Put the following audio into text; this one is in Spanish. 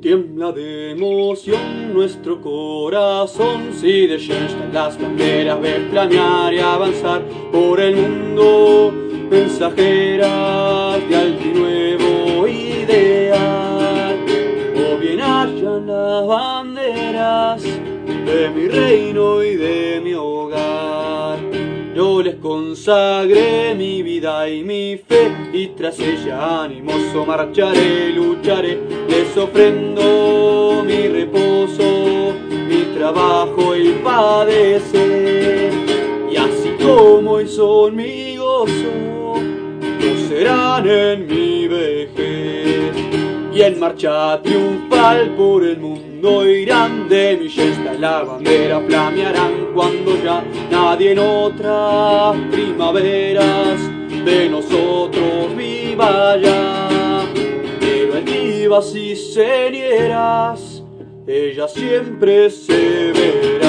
Tiembla de emoción nuestro corazón si de Schoenstatt las banderas ven planear y avanzar por el mundo, mensajeras de alto y nuevo ideal. O bien hayan las banderas de mi reino y de mi hogar. Yo les consagré mi vida y mi fe, y tras ella animoso marcharé, lucharé. Les ofrendo mi reposo, mi trabajo y padecer. Y así como hoy son mi gozo, lo serán en mi vejez. Y en marcha triunfal por el mundo irán, de mi Schoenstatt la bandera flamearán, cuando ya nadie en otras primaveras de nosotros viva ya. Pero en vivas y señeras ella siempre se verá.